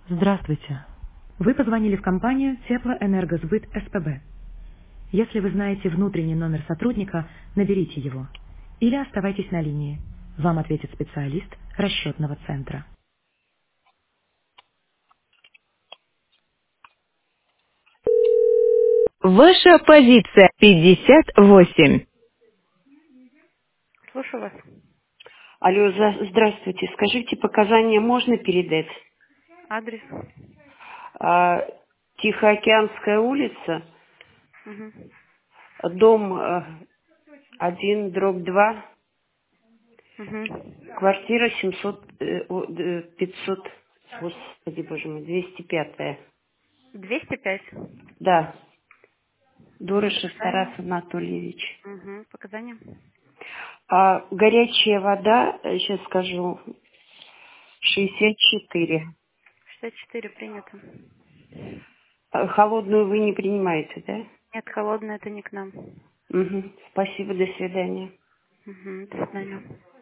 Здравствуйте. Вы позвонили в компанию Теплоэнергосбыт СПБ. Если вы знаете внутренний номер сотрудника, наберите его. Или оставайтесь на линии. Вам ответит специалист расчетного центра. Ваша позиция 58. Слушаю вас. Алло, здравствуйте. Скажите, показания можно передать? Адрес. А, Тихоокеанская улица, Мгм. дом 1/2, Мгм. квартира 500, господи боже мой, 205. 205. Да, Дурышев Показания. Тарас Анатольевич. Угу. Показания. Горячая вода, сейчас скажу, 64. 64 принято. Холодную вы не принимаете, да? Нет, холодное это не к нам. Мгм. Спасибо, до свидания. Угу. До свидания.